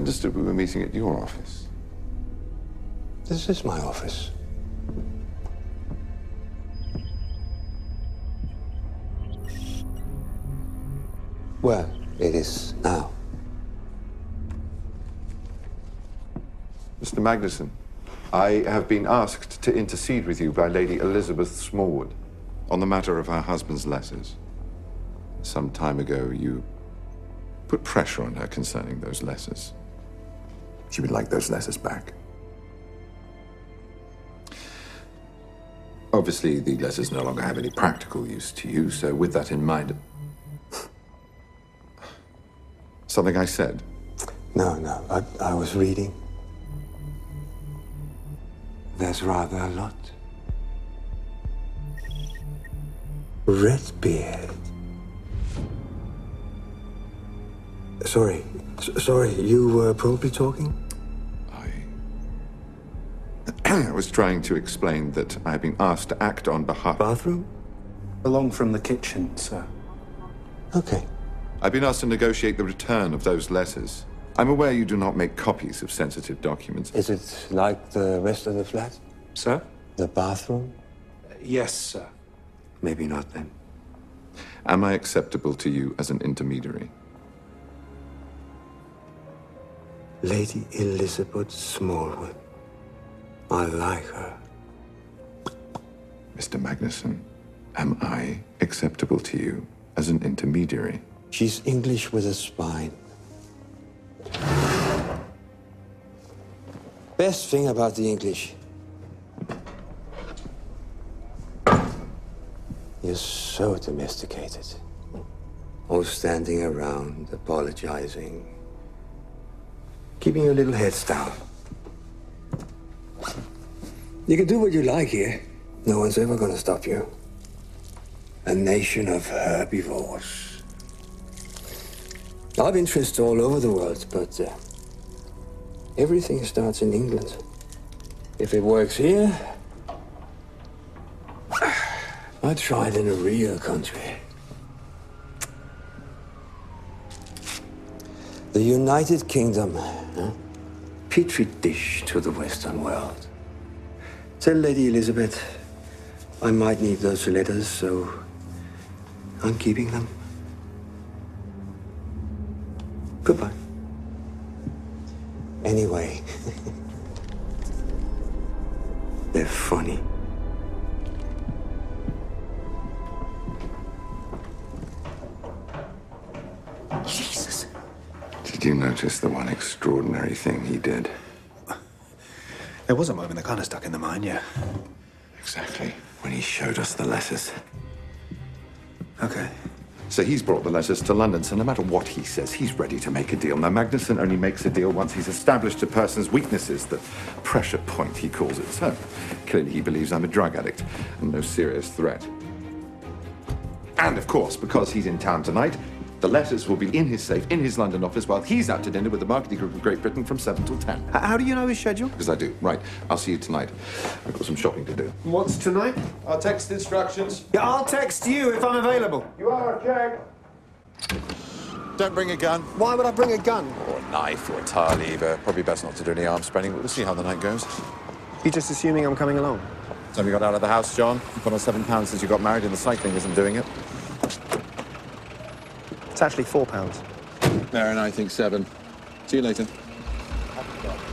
understood we were meeting at your office. This is my office. Well, it is now. Mr. Magnuson, I have been asked to intercede with you by Lady Elizabeth Smallwood on the matter of her husband's letters. Some time ago, you put pressure on her concerning those letters. She would like those letters back. Obviously, the letters no longer have any practical use to you, so with that in mind... Something I said? No, I was reading. There's rather a lot. Redbeard. Sorry, you were probably talking? I was trying to explain that I have been asked to act on behalf... Bathroom? Along from the kitchen, sir. Okay. I've been asked to negotiate the return of those letters. I'm aware you do not make copies of sensitive documents. Is it like the rest of the flat? Sir? The bathroom? Yes, sir. Maybe not then. Am I acceptable to you as an intermediary? Lady Elizabeth Smallwood. I like her. Mr. Magnuson, am I acceptable to you as an intermediary? She's English with a spine. Best thing about the English. You're so domesticated. All standing around, apologizing. Keeping your little heads down. You can do what you like here. No one's ever gonna stop you. A nation of herbivores. I've interests all over the world, but everything starts in England. If it works here, I'd try it in a real country. The United Kingdom, huh? Petri dish to the Western world. Tell Lady Elizabeth I might need those letters, so I'm keeping them. Goodbye. Anyway, they're funny. Jesus. Did you notice the one extraordinary thing he did? There was a moment that kind of stuck in the mind, yeah. Exactly. When he showed us the letters. Okay. So he's brought the letters to London, so no matter what he says, he's ready to make a deal. Now, Magnuson only makes a deal once he's established a person's weaknesses, the pressure point, he calls it. So, clearly he believes I'm a drug addict and no serious threat. And, of course, because he's in town tonight, the letters will be in his safe, in his London office, while he's out to dinner with the marketing group of Great Britain from 7 till 10. How do you know his schedule? Because I do. Right. I'll see you tonight. I've got some shopping to do. What's tonight? I'll text instructions. Yeah, I'll text you if I'm available. You are, Jack. Don't bring a gun. Why would I bring a gun? Or a knife or a tire lever. Probably best not to do any arm spreading, but we'll see how the night goes. You're just assuming I'm coming along. So you got out of the house, John? You've put on £7 since you got married and the cycling isn't doing it. It's actually £4. There, and I think 7. See you later.